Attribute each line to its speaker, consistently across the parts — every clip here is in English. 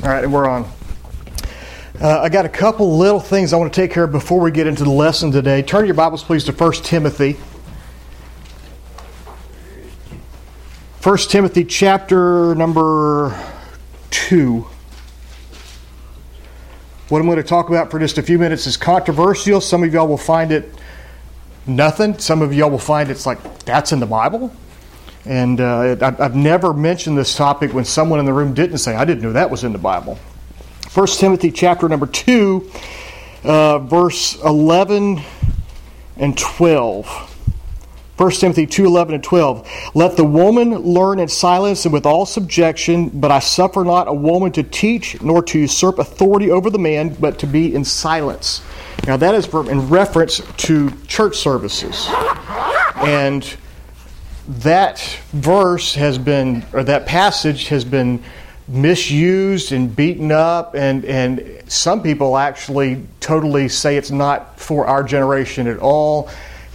Speaker 1: All right, and we're on. I got a couple little things I want to take care of before we get into the lesson today. Turn your Bibles, please, to 1 Timothy. 1 Timothy chapter number 2. What I'm going to talk about for just a few minutes is controversial. Some of y'all will find it nothing. Some of y'all will find it's like, that's in the Bible? And I've never mentioned this topic when someone in the room didn't say, I didn't know that was in the Bible. 1 Timothy chapter number 2, verse 11 and 12. 1 Timothy 2, 11 and 12. Let the woman learn in silence and with all subjection, but I suffer not a woman to teach, nor to usurp authority over the man, but to be in silence. Now that is in reference to church services. And that verse has been, or that passage has been misused and beaten up, and some people actually totally say it's not for our generation at all.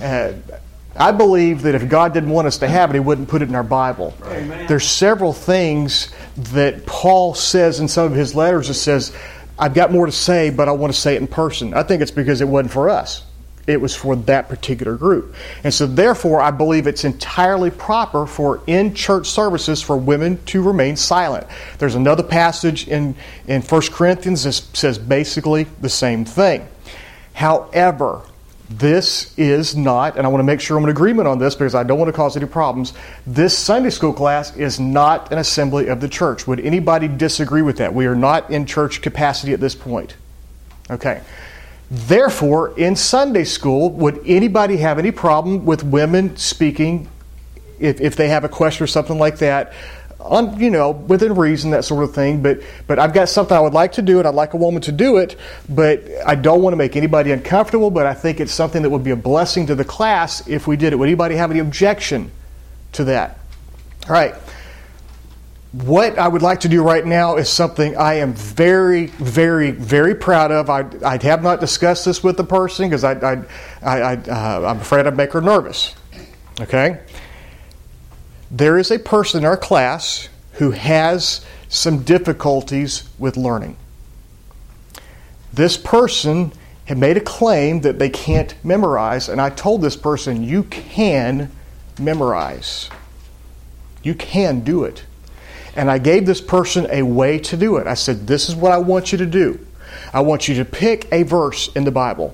Speaker 1: I believe that if God didn't want us to have it, He wouldn't put it in our Bible. Amen. There's several things that Paul says in some of his letters that says, I've got more to say, but I want to say it in person. I think it's because it wasn't for us. It was for that particular group. And so therefore, I believe it's entirely proper for in-church services for women to remain silent. There's another passage in 1 Corinthians that says basically the same thing. However, this is not, and I want to make sure I'm in agreement on this because I don't want to cause any problems, this Sunday school class is not an assembly of the church. Would anybody disagree with that? We are not in church capacity at this point. Okay. Therefore, in Sunday school, would anybody have any problem with women speaking if they have a question or something like that? Within reason, that sort of thing. But I've got something I would like to do, and I'd like a woman to do it, but I don't want to make anybody uncomfortable, but I think it's something that would be a blessing to the class if we did it. Would anybody have any objection to that? All right. What I would like to do right now is something I am very, very, very proud of. I have not discussed this with the person because I'm afraid I'd make her nervous. Okay? There is a person in our class who has some difficulties with learning. This person had made a claim that they can't memorize, and I told this person, you can memorize. You can do it. And I gave this person a way to do it. I said, this is what I want you to do. I want you to pick a verse in the Bible.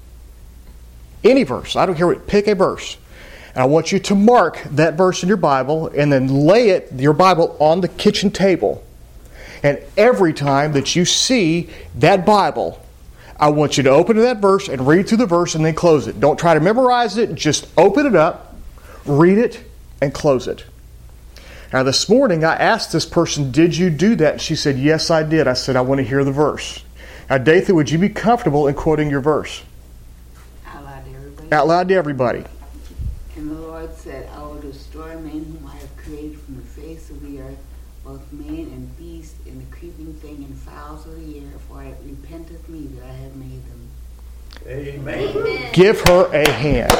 Speaker 1: Any verse. I don't care what. Pick a verse. And I want you to mark that verse in your Bible and then lay your Bible on the kitchen table. And every time that you see that Bible, I want you to open to that verse and read through the verse and then close it. Don't try to memorize it. Just open it up, read it, and close it. Now this morning I asked this person, did you do that? And she said, yes, I did. I said, I want to hear the verse. Now, Datha, would you be comfortable in quoting your verse?
Speaker 2: Out loud to everybody.
Speaker 1: Out loud to everybody.
Speaker 2: And the Lord said, I will destroy men whom I have created from the face of the earth, both man and beast, and the creeping thing and fowls of the air, for it repenteth me that I have made them.
Speaker 3: Amen.
Speaker 1: Amen. Give her a hand.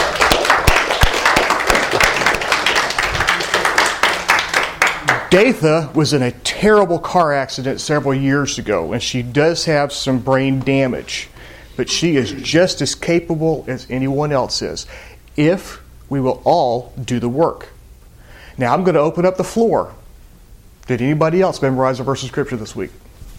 Speaker 1: Datha was in a terrible car accident several years ago, and she does have some brain damage. But she is just as capable as anyone else is, if we will all do the work. Now I'm going to open up the floor. Did anybody else memorize a verse of Scripture this week?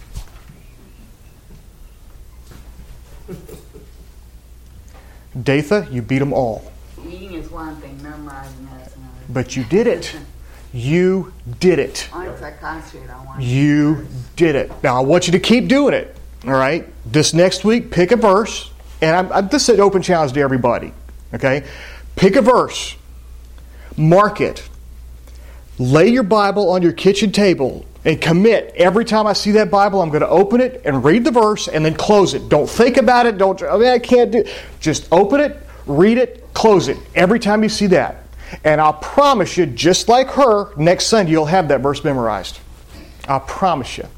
Speaker 1: Datha, you beat them all.
Speaker 2: Reading is one thing, memorizing is another.
Speaker 1: But you did it. You did it.
Speaker 2: Once I concentrate on one.
Speaker 1: You did it. Now, I want you to keep doing it. All right? This next week, pick a verse. And this is an open challenge to everybody. Okay? Pick a verse. Mark it. Lay your Bible on your kitchen table and commit. Every time I see that Bible, I'm going to open it and read the verse and then close it. Don't think about it. I can't do it. Just open it, read it, close it. Every time you see that. And I'll promise you, just like her, next Sunday you'll have that verse memorized. I'll promise you.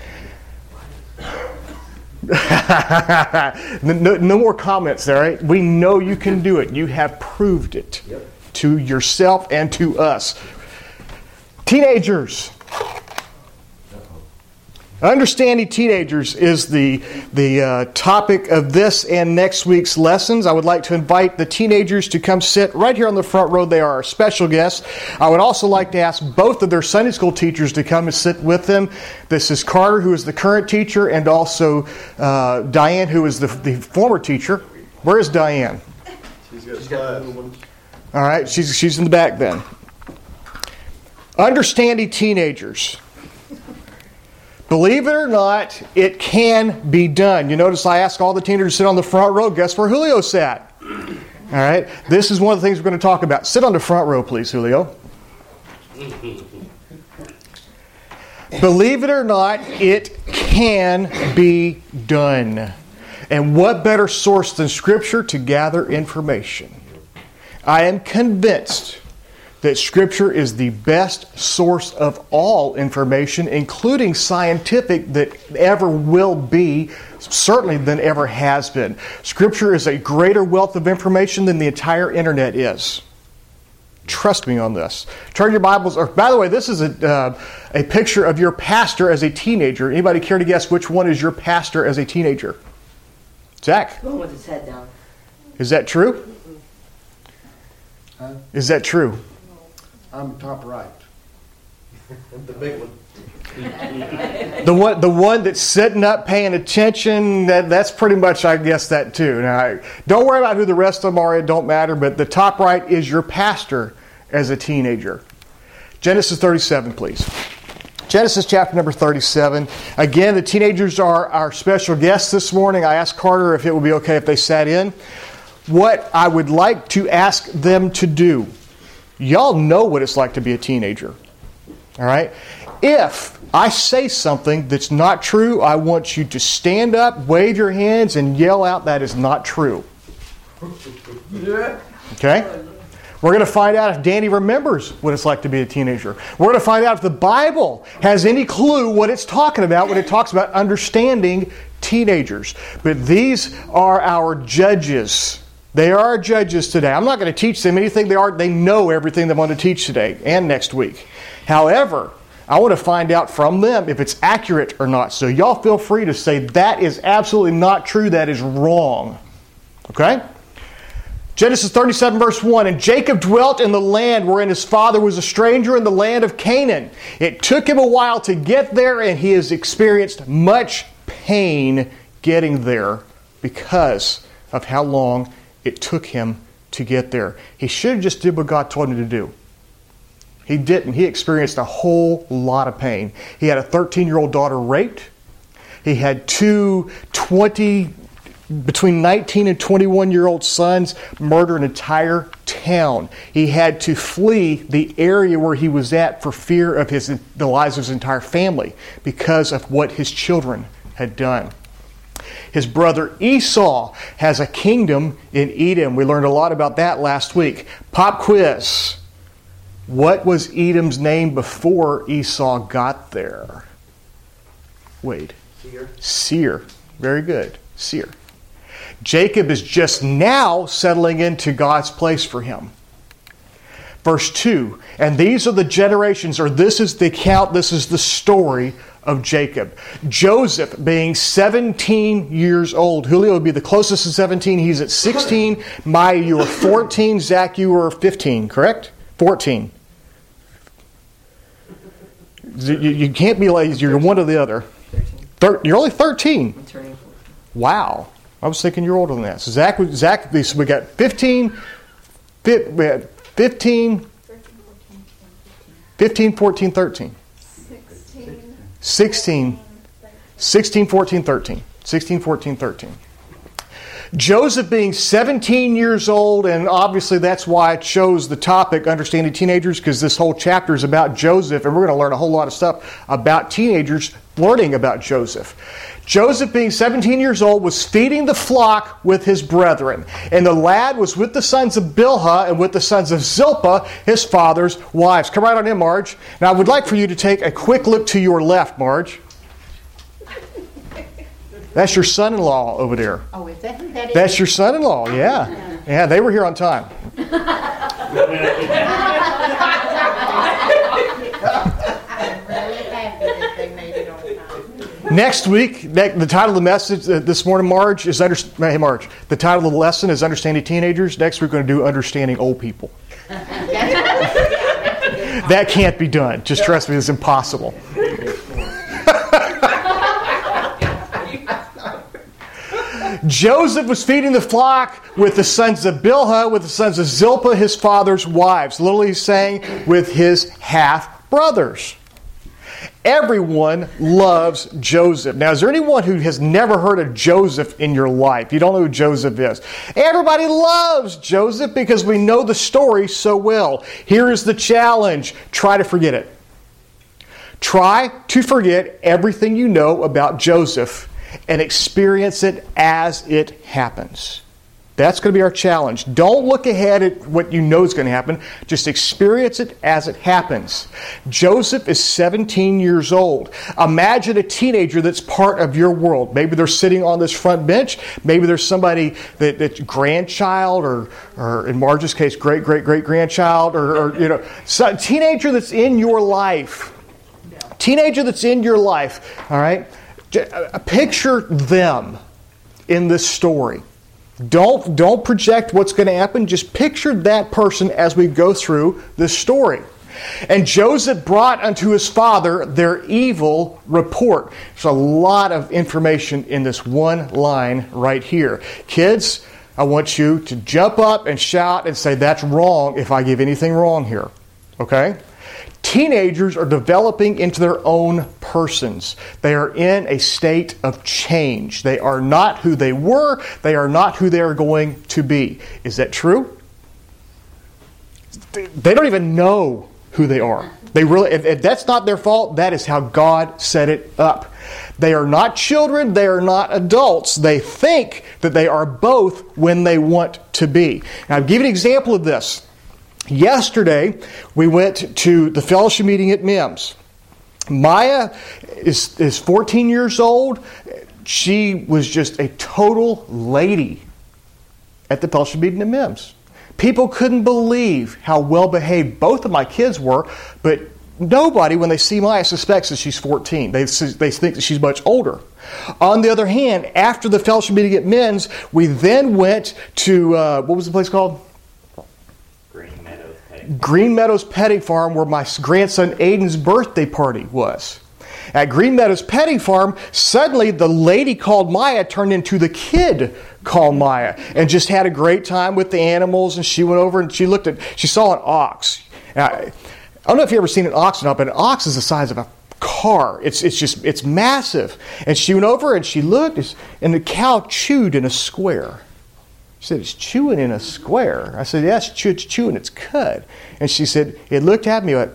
Speaker 1: No more comments there, right? We know you can do it. You have proved it to yourself and to us. Teenagers. Understanding teenagers is the topic of this and next week's lessons. I would like to invite the teenagers to come sit right here on the front row. They are our special guests. I would also like to ask both of their Sunday school teachers to come and sit with them. This is Carter, who is the current teacher, and also Diane, who is the former teacher. Where is Diane?
Speaker 3: She's got the little one.
Speaker 1: All right, she's in the back then. Understanding teenagers. Believe it or not, it can be done. You notice I asked all the teenagers to sit on the front row. Guess where Julio sat? All right. This is one of the things we're going to talk about. Sit on the front row, please, Julio. Believe it or not, it can be done. And what better source than Scripture to gather information? I am convinced that Scripture is the best source of all information, including scientific, that ever will be, certainly than ever has been. Scripture is a greater wealth of information than the entire internet is. Trust me on this. Turn your Bibles. Or, by the way, this is a picture of your pastor as a teenager. Anybody care to guess which one is your pastor as a teenager? Zach?
Speaker 4: The one with his head down.
Speaker 1: Is that true? Is that true?
Speaker 3: I'm top right. The big one.
Speaker 1: The one that's sitting up paying attention, that's pretty much, I guess, that too. Now, don't worry about who the rest of them are. It don't matter. But the top right is your pastor as a teenager. Genesis 37, please. Genesis chapter number 37. Again, the teenagers are our special guests this morning. I asked Carter if it would be okay if they sat in. What I would like to ask them to do, y'all know what it's like to be a teenager. All right? If I say something that's not true, I want you to stand up, wave your hands, and yell out that is not true. Okay? We're going to find out if Danny remembers what it's like to be a teenager. We're going to find out if the Bible has any clue what it's talking about when it talks about understanding teenagers. But these are our judges. They are our judges today. I'm not going to teach them anything they know everything they want to teach today and next week. However, I want to find out from them if it's accurate or not. So y'all feel free to say that is absolutely not true, that is wrong. Okay? Genesis 37 verse 1, and Jacob dwelt in the land wherein his father was a stranger in the land of Canaan. It took him a while to get there, and he has experienced much pain getting there because of how long it took him to get there. He should have just did what God told him to do. He didn't. He experienced a whole lot of pain. He had a 13-year-old daughter raped. He had two between 19 and 21-year-old sons murder an entire town. He had to flee the area where he was at for fear of the lives of his entire family because of what his children had done. His brother Esau has a kingdom in Edom. We learned a lot about that last week. Pop quiz. What was Edom's name before Esau got there? Wade. Seir. Very good. Seir. Jacob is just now settling into God's place for him. Verse 2, and these are the generations, or this is the account, this is the story of Jacob. Joseph being 17 years old. Julio would be the closest to 17. He's at 16. Maya, you were 14. Zach, you were 15, correct? 14. You can't be lazy. You're one or the other. 13. You're only 13.
Speaker 4: I'm turning 14.
Speaker 1: Wow. I was thinking you're older than that. So Zach, we got 15, 15, 14, 13. 16, 14, 13. 16, 14, 13. Joseph being 17 years old, and obviously that's why I chose the topic, Understanding Teenagers, because this whole chapter is about Joseph, and we're going to learn a whole lot of stuff about teenagers learning about Joseph. Joseph, being 17 years old, was feeding the flock with his brethren. And the lad was with the sons of Bilhah and with the sons of Zilpah, his father's wives. Come right on in, Marge. Now, I would like for you to take a quick look to your left, Marge. That's your son-in-law over there.
Speaker 2: Oh, is that?
Speaker 1: That's your son-in-law, yeah. Yeah, they were here on time.
Speaker 4: They made it on time.
Speaker 1: Next week, the title of the message this morning, Marge, is hey Marge. The title of the lesson is Understanding Teenagers. Next week, we're going to do Understanding Old People. That can't be done. Just trust me, it's impossible. Joseph was feeding the flock with the sons of Bilhah, with the sons of Zilpah, his father's wives. Literally saying, with his half-brothers. Everyone loves Joseph. Now, is there anyone who has never heard of Joseph in your life? You don't know who Joseph is. Everybody loves Joseph because we know the story so well. Here is the challenge. Try to forget it. Try to forget everything you know about Joseph and experience it as it happens. That's going to be our challenge. Don't look ahead at what you know is going to happen. Just experience it as it happens. Joseph is 17 years old. Imagine a teenager that's part of your world. Maybe they're sitting on this front bench. Maybe there's somebody that's grandchild or in Marge's case, great-great-great-grandchild or a teenager that's in your life. Teenager that's in your life, all right? Picture them in this story. Don't project what's going to happen. Just picture that person as we go through this story. And Joseph brought unto his father their evil report. There's a lot of information in this one line right here. Kids, I want you to jump up and shout and say, that's wrong if I give anything wrong here. Okay? Teenagers are developing into their own persons. They are in a state of change. They are not who they were. They are not who they are going to be. Is that true? They don't even know who they are. If that's not their fault, that is how God set it up. They are not children. They are not adults. They think that they are both when they want to be. Now, I'll give you an example of this. Yesterday, we went to the fellowship meeting at Mims. Maya is 14 years old. She was just a total lady at the fellowship meeting at Mims. People couldn't believe how well behaved both of my kids were, but nobody, when they see Maya, suspects that she's 14. They think that she's much older. On the other hand, after the fellowship meeting at Mims, we then went to, what was the place called? Green Meadows Petting Farm, where my grandson Aiden's birthday party was. At Green Meadows Petting Farm, suddenly the lady called Maya turned into the kid called Maya and just had a great time with the animals. And she went over and she saw an ox. Now, I don't know if you've ever seen an ox or not, but an ox is the size of a car. It's massive. And she went over and she looked, and the cow chewed in a square. She said, it's chewing in a square. I said, yes, it's chewing its cud. And she said, it looked at me like,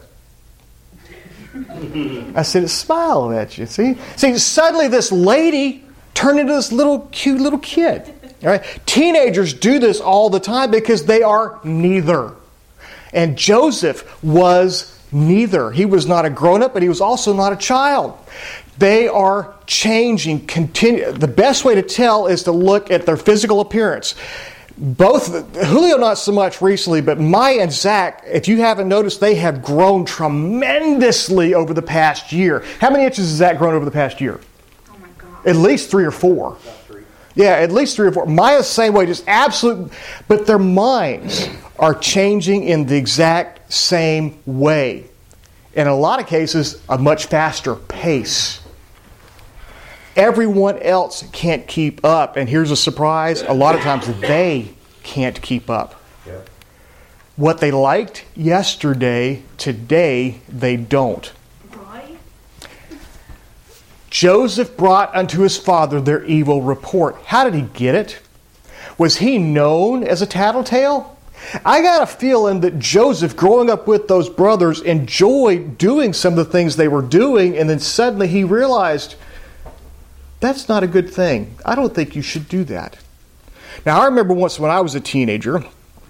Speaker 1: I said, it's smiling at you, see? See, suddenly this lady turned into this cute little kid. All right? Teenagers do this all the time because they are neither. And Joseph was neither. He was not a grown-up, but he was also not a child. They are changing. The best way to tell is to look at their physical appearance. Both, Julio not so much recently, but Maya and Zach, if you haven't noticed, they have grown tremendously over the past year. How many inches has Zach grown over the past year?
Speaker 4: Oh my God.
Speaker 1: At least 3 or 4.
Speaker 3: About 3.
Speaker 1: Yeah, at least 3 or 4. Maya's the same way, just absolute. But their minds are changing in the exact same way. In a lot of cases, a much faster pace. Everyone else can't keep up. And here's a surprise. A lot of times they can't keep up.
Speaker 3: Yep.
Speaker 1: What they liked yesterday, today they don't.
Speaker 4: Right?
Speaker 1: Joseph brought unto his father their evil report. How did he get it? Was he known as a tattletale? I got a feeling that Joseph, growing up with those brothers, enjoyed doing some of the things they were doing, and then suddenly he realized, that's not a good thing. I don't think you should do that. Now, I remember once when I was a teenager,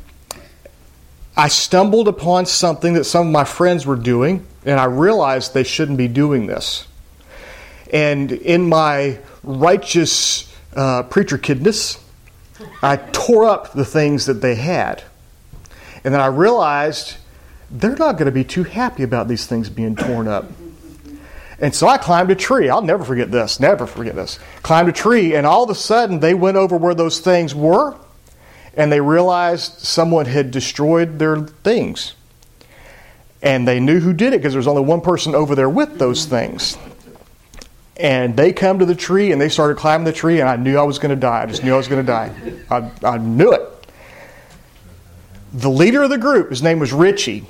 Speaker 1: I stumbled upon something that some of my friends were doing, and I realized they shouldn't be doing this. And in my righteous preacher kidness, I tore up the things that they had. And then I realized they're not going to be too happy about these things being torn up. And so I climbed a tree. I'll never forget this. Never forget this. Climbed a tree, and all of a sudden they went over where those things were, and they realized someone had destroyed their things. And they knew who did it because there was only one person over there with those things. And they come to the tree, and they started climbing the tree, and I knew I was going to die. I just knew I was going to die. I knew it. The leader of the group, his name was Richie.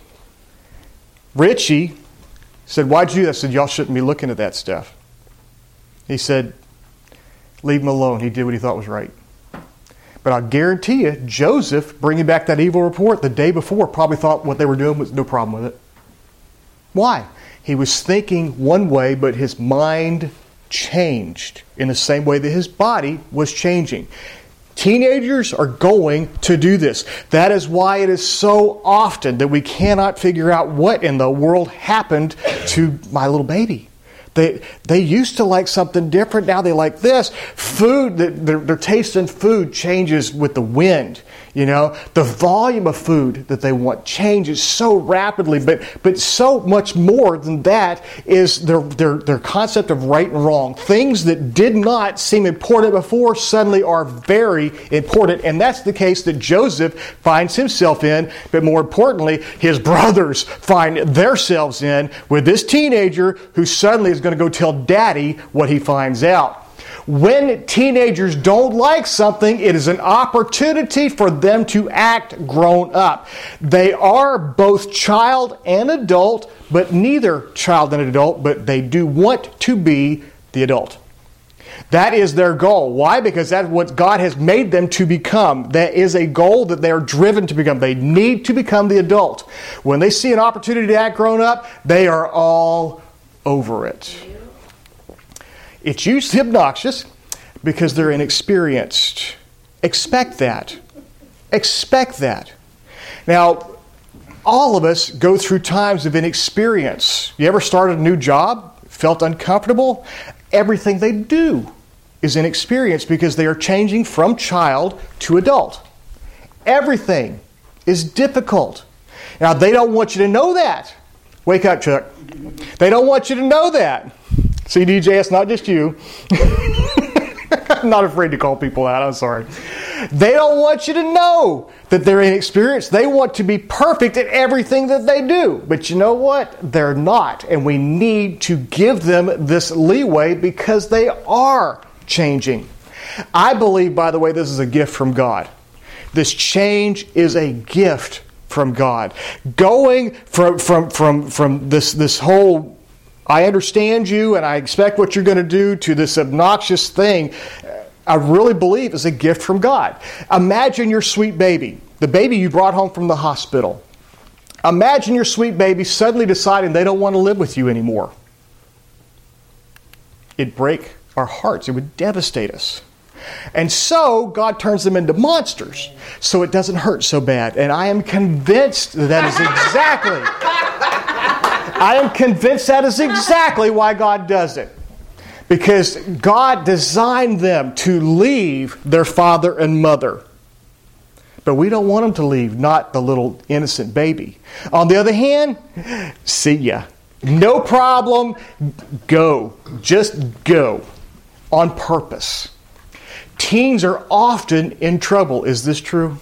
Speaker 1: Richie said, "Why'd you do that?" I said, "Y'all shouldn't be looking at that stuff." He said, "Leave him alone." He did what he thought was right. But I guarantee you, Joseph, bringing back that evil report the day before, probably thought what they were doing was no problem with it. Why? He was thinking one way, but his mind changed in the same way that his body was changing. Teenagers are going to do this. That is why it is so often that we cannot figure out what in the world happened to my little baby. They used to like something different. Now they like this. Food, their taste in food changes with the wind. You know, the volume of food that they want changes so rapidly. But so much more than that is their concept of right and wrong. Things that did not seem important before suddenly are very important. And that's the case that Joseph finds himself in. But more importantly, his brothers find themselves in with this teenager who suddenly is going to go tell Daddy what he finds out. When teenagers don't like something, it is an opportunity for them to act grown up. They are both child and adult, but neither child and adult, but they do want to be the adult. That is their goal. Why? Because that's what God has made them to become. That is a goal that they are driven to become. They need to become the adult. When they see an opportunity to act grown up, they are all over it. It's usually obnoxious because they're inexperienced. Expect that. Expect that. Now, all of us go through times of inexperience. You ever started a new job? Felt uncomfortable? Everything they do is inexperience because they are changing from child to adult. Everything is difficult. Now, they don't want you to know that. Wake up, Chuck. They don't want you to know that. See, DJ, it's not just you. I'm not afraid to call people out. I'm sorry. They don't want you to know that they're inexperienced. They want to be perfect at everything that they do. But you know what? They're not. And we need to give them this leeway because they are changing. I believe, by the way, this is a gift from God. This change is a gift from God. Going from this whole I understand you and I expect what you're going to do to this obnoxious thing, I really believe is a gift from God. Imagine your sweet baby, the baby you brought home from the hospital. Imagine your sweet baby suddenly deciding they don't want to live with you anymore. It'd break our hearts. It would devastate us. And so God turns them into monsters so it doesn't hurt so bad. And I am convinced that is exactly why God does it. Because God designed them to leave their father and mother. But we don't want them to leave, not the little innocent baby. On the other hand, see ya. No problem. Go. Just go. On purpose. Teens are often in trouble. Is this true?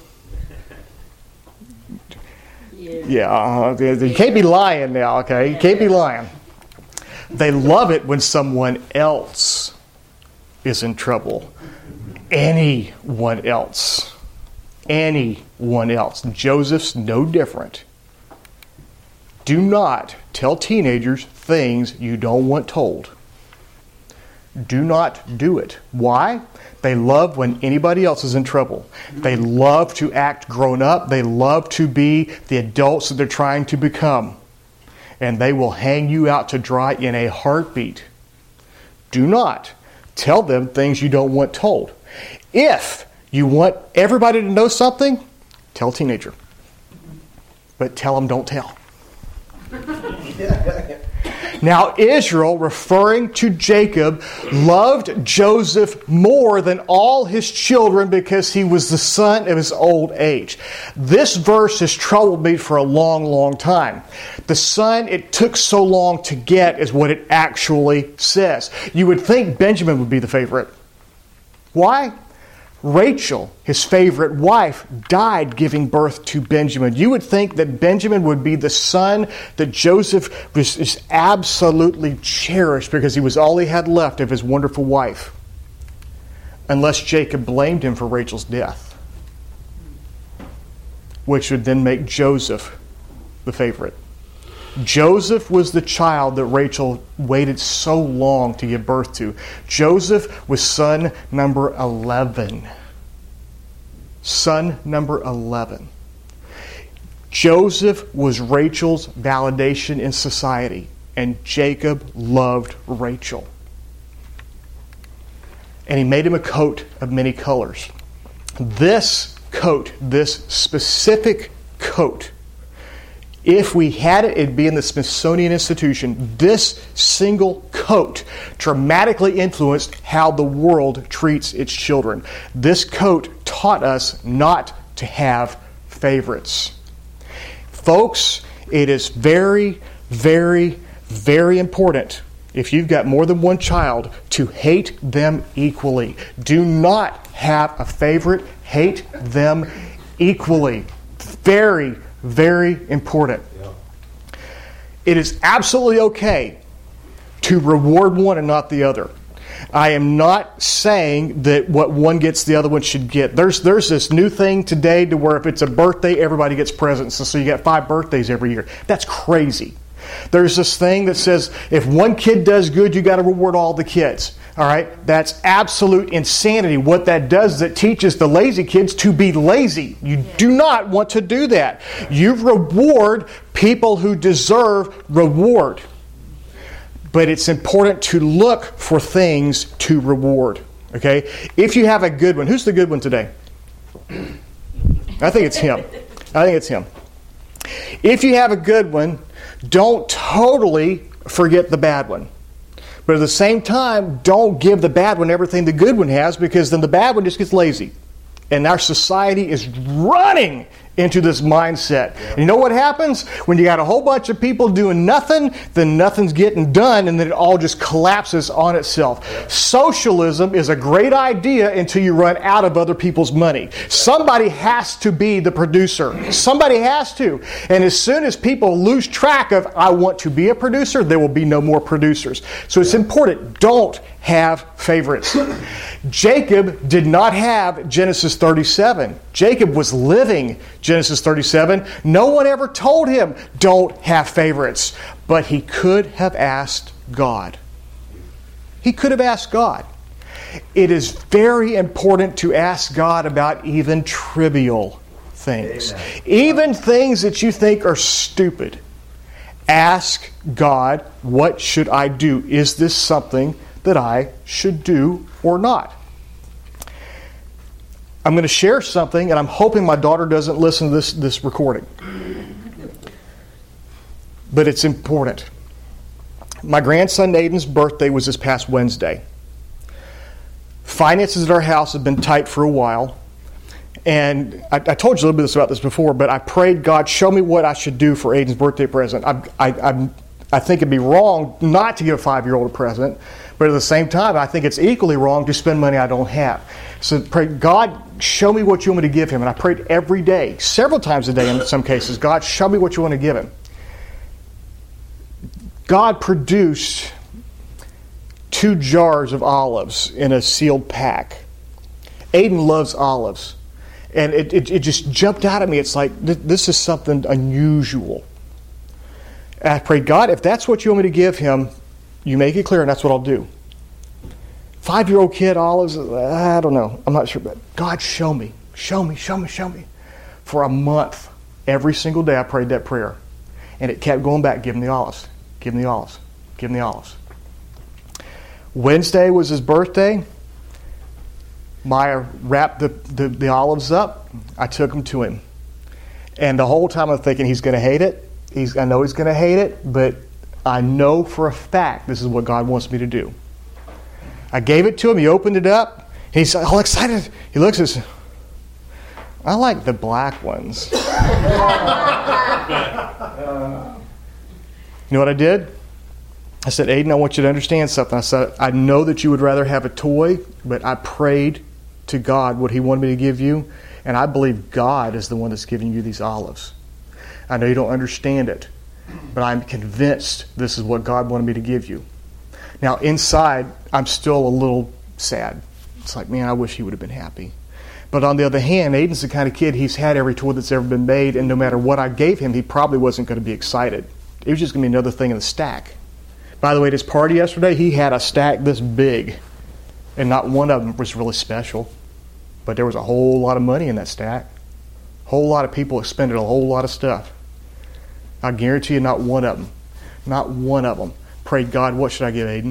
Speaker 1: Yeah. You can't be lying now, okay? You can't be lying. They love it when someone else is in trouble. Anyone else. Anyone else. Joseph's no different. Do not tell teenagers things you don't want told. Do not do it. Why? They love when anybody else is in trouble. They love to act grown up. They love to be the adults that they're trying to become. And they will hang you out to dry in a heartbeat. Do not tell them things you don't want told. If you want everybody to know something, tell a teenager. But tell them don't tell. Now Israel, referring to Jacob, loved Joseph more than all his children because he was the son of his old age. This verse has troubled me for a long, long time. The son it took so long to get is what it actually says. You would think Benjamin would be the favorite. Why? Rachel, his favorite wife, died giving birth to Benjamin. You would think that Benjamin would be the son that Joseph was absolutely cherished because he was all he had left of his wonderful wife. Unless Jacob blamed him for Rachel's death, which would then make Joseph the favorite. Joseph was the child that Rachel waited so long to give birth to. Joseph was son number 11. Son number 11. Joseph was Rachel's validation in society, and Jacob loved Rachel. And he made him a coat of many colors. This coat, this specific coat, if we had it, it'd be in the Smithsonian Institution. This single coat dramatically influenced how the world treats its children. This coat taught us not to have favorites. Folks, it is very, very, very important, if you've got more than one child, to hate them equally. Do not have a favorite. Hate them equally. Very, very important. It is absolutely okay to reward one and not the other. I am not saying that what one gets, the other one should get. There's this new thing today to where if it's a birthday, everybody gets presents. And so you get 5 birthdays every year. That's crazy. There's this thing that says if one kid does good, you got to reward all the kids. All right? That's absolute insanity. What that does is it teaches the lazy kids to be lazy. You do not want to do that. You reward people who deserve reward. But it's important to look for things to reward. Okay? If you have a good one, who's the good one today? I think it's him. If you have a good one, don't totally forget the bad one. But at the same time, don't give the bad one everything the good one has, because then the bad one just gets lazy. And our society is running into this mindset. And you know what happens? When you got a whole bunch of people doing nothing, then nothing's getting done, and then it all just collapses on itself. Socialism is a great idea until you run out of other people's money. Somebody has to be the producer. Somebody has to. And as soon as people lose track of, I want to be a producer, there will be no more producers. So it's important. Don't have favorites. Jacob did not have Genesis 37. Jacob was living Genesis 37. No one ever told him, don't have favorites. But he could have asked God. He could have asked God. It is very important to ask God about even trivial things. Amen. Even things that you think are stupid. Ask God, what should I do? Is this something that I should do or not? I'm going to share something, and I'm hoping my daughter doesn't listen to this recording. But it's important. My grandson Aiden's birthday was this past Wednesday. Finances at our house have been tight for a while. And I told you a little bit about this before, but I prayed, God, show me what I should do for Aiden's birthday present. I think it'd be wrong not to give a 5-year-old a present, but at the same time, I think it's equally wrong to spend money I don't have. So pray, God, show me what you want me to give him. And I prayed every day, several times a day in some cases, God, show me what you want to give him. God produced 2 jars of olives in a sealed pack. Aiden loves olives. And it just jumped out at me. It's like, this is something unusual. And I prayed, God, if that's what you want me to give him, you make it clear, and that's what I'll do. 5-year-old kid, olives, I don't know. I'm not sure. But God, show me. Show me, show me, show me. For a month, every single day I prayed that prayer. And it kept going back, give him the olives. Give him the olives. Give him the olives. Wednesday was his birthday. Maya wrapped the olives up. I took them to him. And the whole time I'm thinking he's going to hate it. I know he's going to hate it, but I know for a fact this is what God wants me to do. I gave it to him. He opened it up. He's all excited. He looks and says, I like the black ones. You know what I did? I said, Aiden, I want you to understand something. I said, I know that you would rather have a toy, but I prayed to God what he wanted me to give you, and I believe God is the one that's giving you these olives. I know you don't understand it, but I'm convinced this is what God wanted me to give you. Now, inside, I'm still a little sad. It's like, man, I wish he would have been happy. But on the other hand, Aiden's the kind of kid, he's had every toy that's ever been made, and no matter what I gave him, he probably wasn't going to be excited. It was just going to be another thing in the stack. By the way, at his party yesterday, he had a stack this big, and not one of them was really special. But there was a whole lot of money in that stack. A whole lot of people expended a whole lot of stuff. I guarantee you not one of them prayed, God, what should I give Aiden?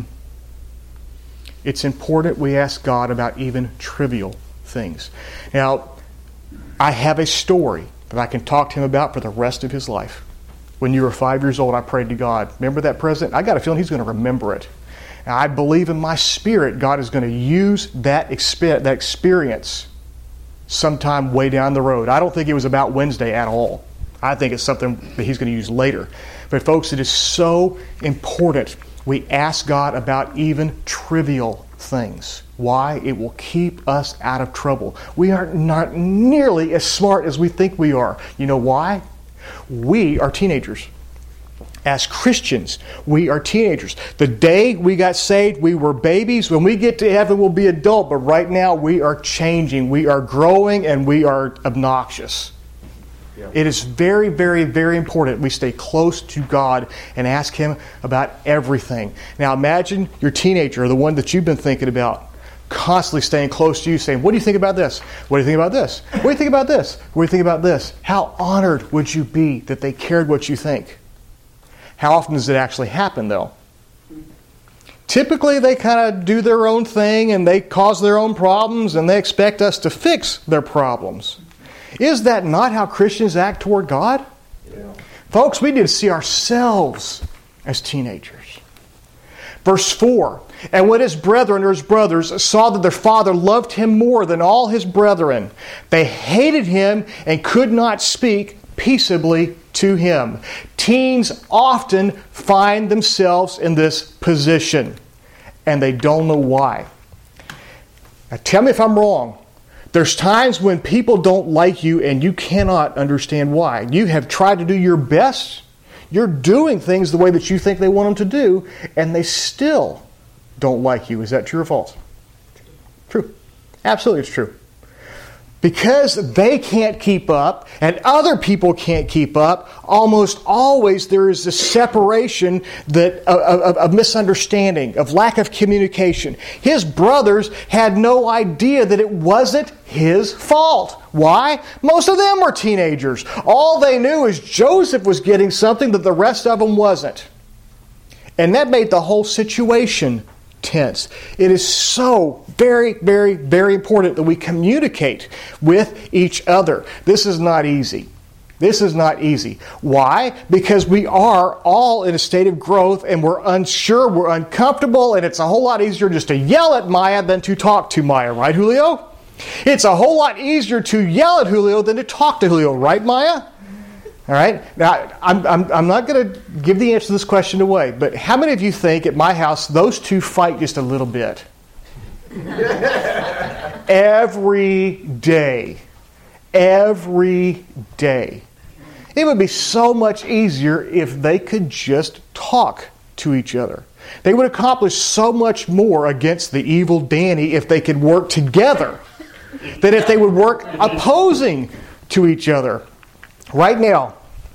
Speaker 1: It's important we ask God about even trivial things. Now, I have a story that I can talk to him about for the rest of his life. When you were 5 years old, I prayed to God. Remember that present? I got a feeling he's going to remember it. And I believe in my spirit God is going to use that experience sometime way down the road. I don't think it was about Wednesday at all. I think it's something that he's going to use later. But folks, it is so important we ask God about even trivial things. Why? It will keep us out of trouble. We are not nearly as smart as we think we are. You know why? We are teenagers. As Christians, we are teenagers. The day we got saved, we were babies. When we get to heaven, we'll be adult. But right now, we are changing. We are growing, and we are obnoxious. Yeah. It is very, very, very important we stay close to God and ask Him about everything. Now, imagine your teenager, the one that you've been thinking about, constantly staying close to you, saying, what do you think about this? What do you think about this? What do you think about this? What do you think about this? How honored would you be that they cared what you think? How often does it actually happen, though? Typically, they kind of do their own thing, and they cause their own problems, and they expect us to fix their problems. Is that not how Christians act toward God? Yeah. Folks, we need to see ourselves as teenagers. Verse 4, and when his brethren or his brothers saw that their father loved him more than all his brethren, they hated him and could not speak peaceably to him. Teens often find themselves in this position, and they don't know why. Now tell me if I'm wrong. There's times when people don't like you and you cannot understand why. You have tried to do your best. You're doing things the way that you think they want them to do, and they still don't like you. Is that true or false? True. Absolutely, it's true. Because they can't keep up and other people can't keep up, almost always there is this separation of misunderstanding, of lack of communication. His brothers had no idea that it wasn't his fault. Why? Most of them were teenagers. All they knew is Joseph was getting something that the rest of them wasn't. And that made the whole situation tense. It is so very, very, very important that we communicate with each other. This is not easy. This is not easy. Why? Because we are all in a state of growth and we're unsure, we're uncomfortable, and it's a whole lot easier just to yell at Maya than to talk to Maya. Right, Julio? It's a whole lot easier to yell at Julio than to talk to Julio. Right, Maya? All right? Now, I'm not going to give the answer to this question away, but how many of you think at my house those two fight just a little bit? Every day. Every day. It would be so much easier if they could just talk to each other. They would accomplish so much more against the evil Danny if they could work together than if they would work opposing to each other. Right now,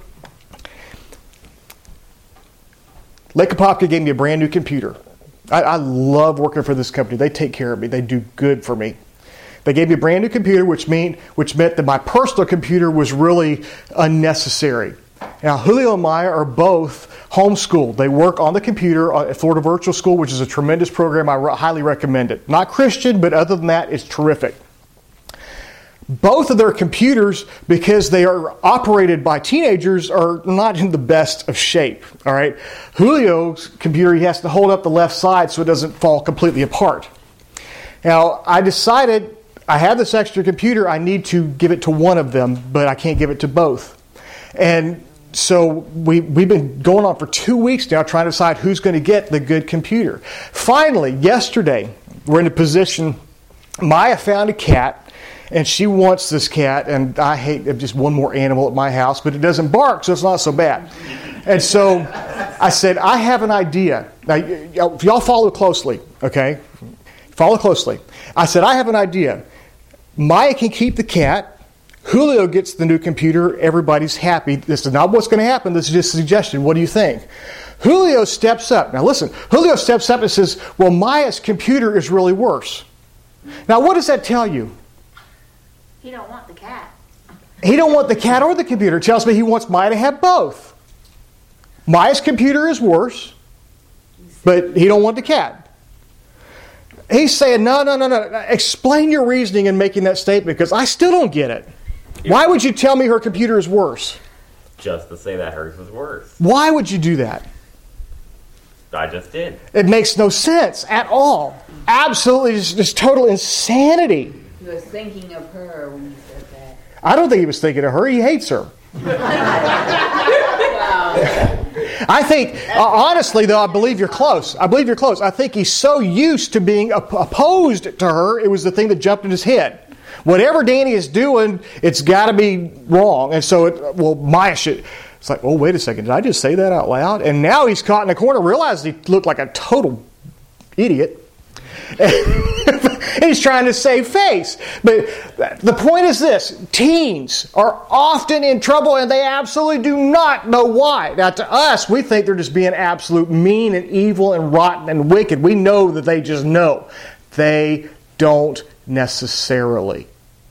Speaker 1: Lake Apopka gave me a brand new computer. I love working for this company. They take care of me. They do good for me. They gave me a brand new computer, which meant that my personal computer was really unnecessary. Now, Julio and Maya are both homeschooled. They work on the computer at Florida Virtual School, which is a tremendous program. I highly recommend it. Not Christian, but other than that, it's terrific. Both of their computers, because they are operated by teenagers, are not in the best of shape. All right, Julio's computer, he has to hold up the left side so it doesn't fall completely apart. Now, I decided I have this extra computer. I need to give it to one of them, but I can't give it to both. And so we've been going on for 2 weeks now trying to decide who's going to get the good computer. Finally, yesterday, we're in a position. Maya found a cat. And she wants this cat, and I hate just one more animal at my house, but it doesn't bark, so it's not so bad. And so I said, I have an idea. Now, if y'all follow closely, okay? Follow closely. I said, I have an idea. Maya can keep the cat. Julio gets the new computer. Everybody's happy. This is not what's going to happen. This is just a suggestion. What do you think? Julio steps up. Now listen, Julio steps up and says, well, Maya's computer is really worse. Now what does that tell you?
Speaker 4: He don't want the cat.
Speaker 1: He don't want the cat or the computer. It tells me he wants Maya to have both. Maya's computer is worse, but he don't want the cat. He's saying, no. Explain your reasoning in making that statement, because I still don't get it. Why would you tell me her computer is worse?
Speaker 5: Just to say that hers was worse.
Speaker 1: Why would you do that?
Speaker 5: I just did.
Speaker 1: It makes no sense at all. Absolutely just total insanity.
Speaker 2: He was thinking of her when he said that.
Speaker 1: I don't think he was thinking of her. He hates her. I think, honestly, though, I believe you're close. I think he's so used to being opposed to her, it was the thing that jumped in his head. Whatever Danny is doing, it's got to be wrong. And so, Maya should... It's like, oh, wait a second. Did I just say that out loud? And now he's caught in a corner, realized he looked like a total idiot. He's trying to save face. But the point is this. Teens are often in trouble, and they absolutely do not know why. Now, to us, we think they're just being absolute mean and evil and rotten and wicked. We know that they just know. They don't necessarily.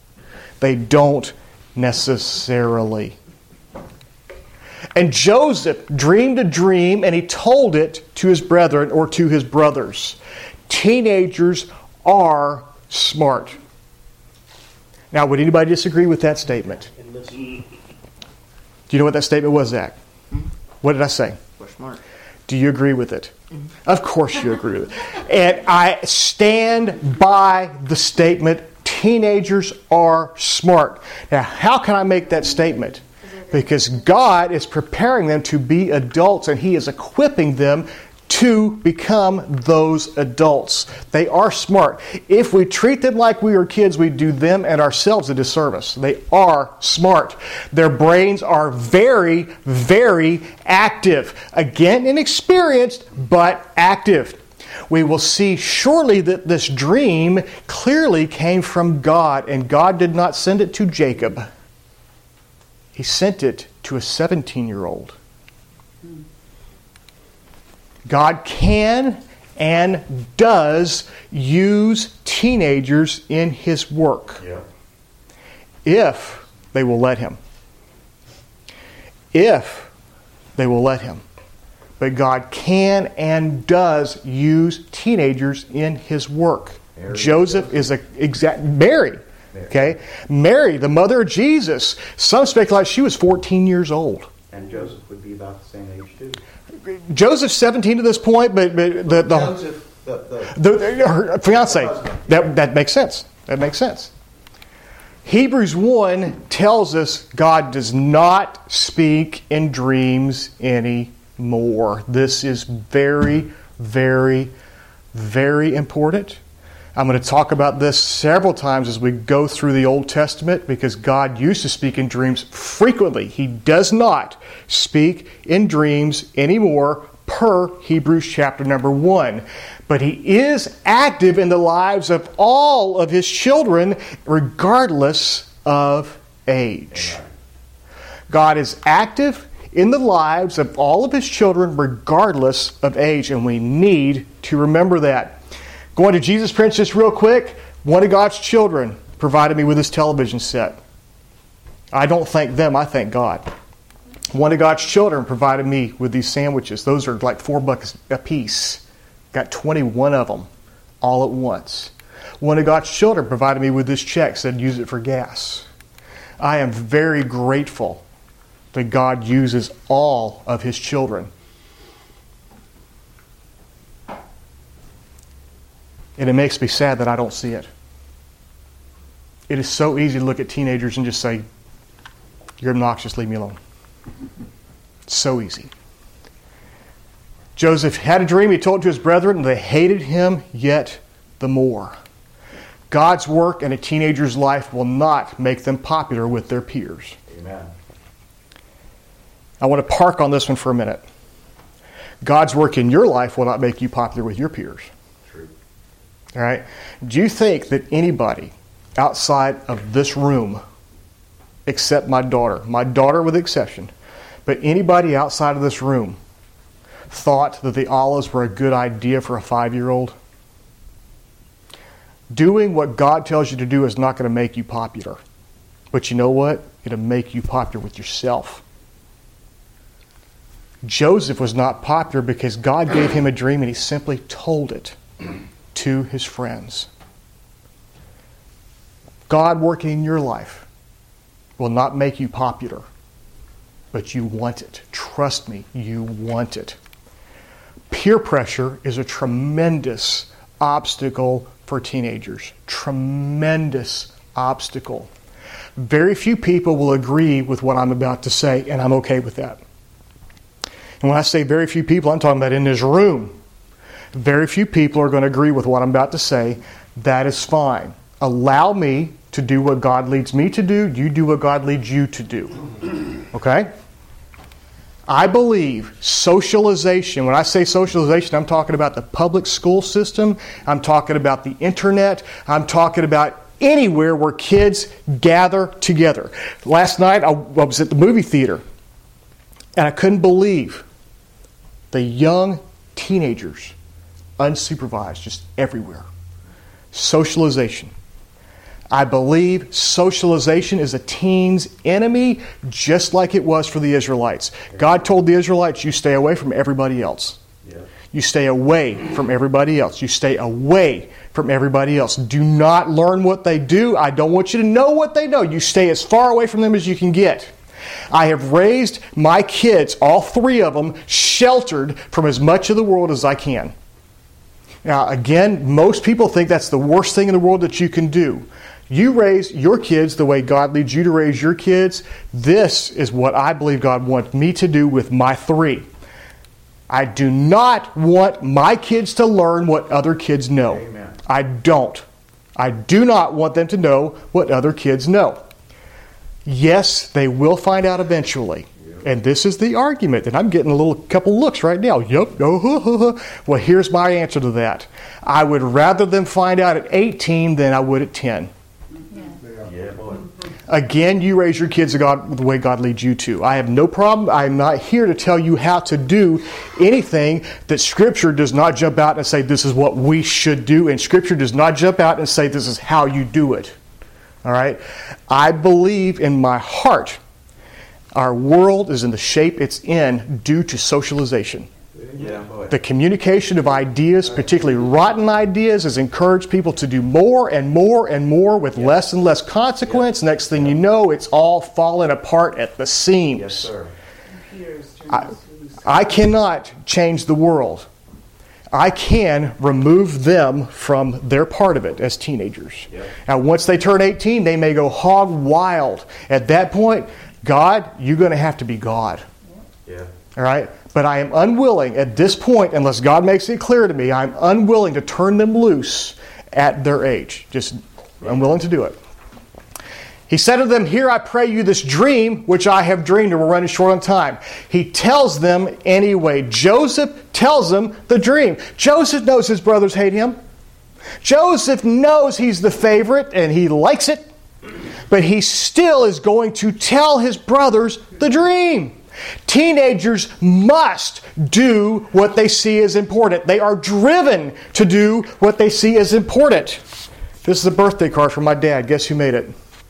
Speaker 1: And Joseph dreamed a dream, and he told it to his brethren or to his brothers. Teenagers are smart. Now, would anybody disagree with that statement? Do you know what that statement was, Zach? What did I say?
Speaker 6: We're smart.
Speaker 1: Do you agree with it? Of course you agree with it. And I stand by the statement, teenagers are smart. Now, how can I make that statement? Because God is preparing them to be adults, and He is equipping them to become those adults. They are smart. If we treat them like we were kids, we do them and ourselves a disservice. They are smart. Their brains are very, very active. Again, inexperienced, but active. We will see shortly that this dream clearly came from God, and God did not send it to Jacob. He sent it to a 17-year-old. God can and does use teenagers in His work.
Speaker 5: Yeah.
Speaker 1: If they will let Him. If they will let Him. But God can and does use teenagers in His work.
Speaker 7: Mary.
Speaker 1: Joseph is Mary. Okay? Mary, the mother of Jesus. Some speculate she was 14 years old.
Speaker 7: And Joseph would be about the same age too.
Speaker 1: Joseph's 17 at this point, but
Speaker 7: Joseph,
Speaker 1: her fiance. That makes sense. That makes sense. Hebrews 1 tells us God does not speak in dreams anymore. This is very, very, very important. I'm going to talk about this several times as we go through the Old Testament, because God used to speak in dreams frequently. He does not speak in dreams anymore per Hebrews chapter number 1. But He is active in the lives of all of His children, regardless of age.
Speaker 7: Amen.
Speaker 1: God is active in the lives of all of His children, regardless of age, and we need to remember that. Going to Jesus Prince just real quick, one of God's children provided me with this television set. I don't thank them, I thank God. One of God's children provided me with these sandwiches. Those are like $4 a piece. Got 21 of them all at once. One of God's children provided me with this check, said use it for gas. I am very grateful that God uses all of His children. And it makes me sad that I don't see it. It is so easy to look at teenagers and just say, you're obnoxious, leave me alone. So easy. Joseph had a dream, he told it to his brethren, and they hated him yet the more. God's work in a teenager's life will not make them popular with their peers.
Speaker 7: Amen.
Speaker 1: I want to park on this one for a minute. God's work in your life will not make you popular with your peers.
Speaker 7: True.
Speaker 1: All right? Do you think that anybody outside of this room, except my daughter with exception, but anybody outside of this room thought that the olives were a good idea for a 5-year-old? Doing what God tells you to do is not going to make you popular. But you know what? It'll make you popular with yourself. Joseph was not popular because God gave him a dream and he simply told it to his friends. God working in your life will not make you popular, but you want it. Trust me, you want it. Peer pressure is a tremendous obstacle for teenagers. Tremendous obstacle. Very few people will agree with what I'm about to say, and I'm okay with that. And when I say very few people, I'm talking about in this room. Very few people are going to agree with what I'm about to say. That is fine. Allow me to do what God leads me to do. You do what God leads you to do. Okay? I believe socialization, when I say socialization, I'm talking about the public school system. I'm talking about the internet. I'm talking about anywhere where kids gather together. Last night, I was at the movie theater, and I couldn't believe the young teenagers, unsupervised, just everywhere. Socialization. I believe socialization is a teen's enemy, just like it was for the Israelites. God told the Israelites, you stay away from everybody else.
Speaker 7: Yeah.
Speaker 1: You stay away from everybody else. You stay away from everybody else. Do not learn what they do. I don't want you to know what they know. You stay as far away from them as you can get. I have raised my kids, all 3 of them, sheltered from as much of the world as I can. Now, again, most people think that's the worst thing in the world that you can do. You raise your kids the way God leads you to raise your kids. This is what I believe God wants me to do with my 3. I do not want my kids to learn what other kids know.
Speaker 7: Amen.
Speaker 1: I don't. I do not want them to know what other kids know. Yes, they will find out eventually. And this is the argument, and I'm getting a couple looks right now. Yep. Well, here's my answer to that. I would rather them find out at 18 than I would at 10.
Speaker 7: Yeah, boy.
Speaker 1: Again, you raise your kids the way God leads you to. I have no problem. I am not here to tell you how to do anything that Scripture does not jump out and say this is what we should do, and Scripture does not jump out and say this is how you do it. All right? I believe in my heart our world is in the shape it's in due to socialization.
Speaker 7: Yeah, boy.
Speaker 1: The communication of ideas, particularly rotten ideas, has encouraged people to do more and more and more with less and less consequence. Next thing you know, it's all falling apart at the seams.
Speaker 7: Yes, sir.
Speaker 1: I cannot change the world. I can remove them from their part of it as teenagers.
Speaker 7: Yep.
Speaker 1: Now, once they turn 18, they may go hog wild. At that point, God, you're going to have to be God.
Speaker 7: Yeah.
Speaker 1: All right? But I am unwilling at this point, unless God makes it clear to me, I'm unwilling to turn them loose at their age. Just unwilling to do it. He said to them, here I pray you this dream which I have dreamed, and we're running short on time. He tells them anyway. Joseph tells them the dream. Joseph knows his brothers hate him. Joseph knows he's the favorite and he likes it. But he still is going to tell his brothers the dream. Teenagers must do what they see as important. They are driven to do what they see as important. This is a birthday card from my dad. Guess who made it?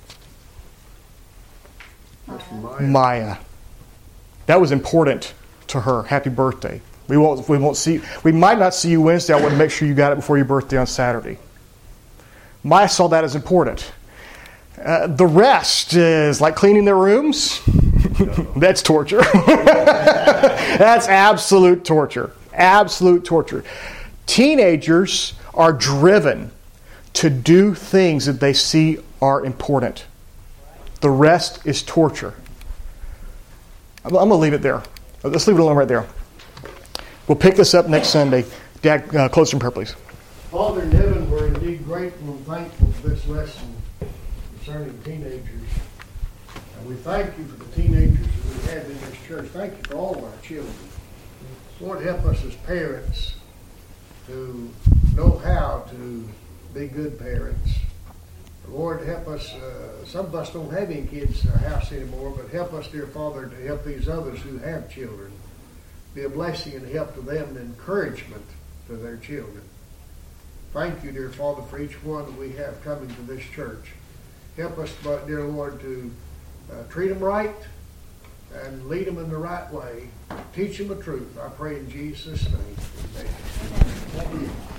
Speaker 1: Maya. That was important to her. Happy birthday. We might not see you Wednesday. I want to make sure you got it before your birthday on Saturday. Maya saw that as important. The rest is like cleaning their rooms. That's torture. That's absolute torture. Absolute torture. Teenagers are driven to do things that they see are important. The rest is torture. I'm going to leave it there. Let's leave it alone right there. We'll pick this up next Sunday. Dad, close in prayer, please.
Speaker 3: Father in heaven, we're indeed grateful and thankful for this lesson concerning teenagers. And we thank you for the teenagers that we have in this church. Thank you for all of our children. Lord, help us as parents to know how to be good parents. Lord, help us. Some of us don't have any kids in our house anymore, but help us, dear Father, to help these others who have children. Be a blessing and help to them and encouragement to their children. Thank you, dear Father, for each one that we have coming to this church. Help us, dear Lord, to treat them right and lead them in the right way. Teach them the truth. I pray in Jesus' name. Amen.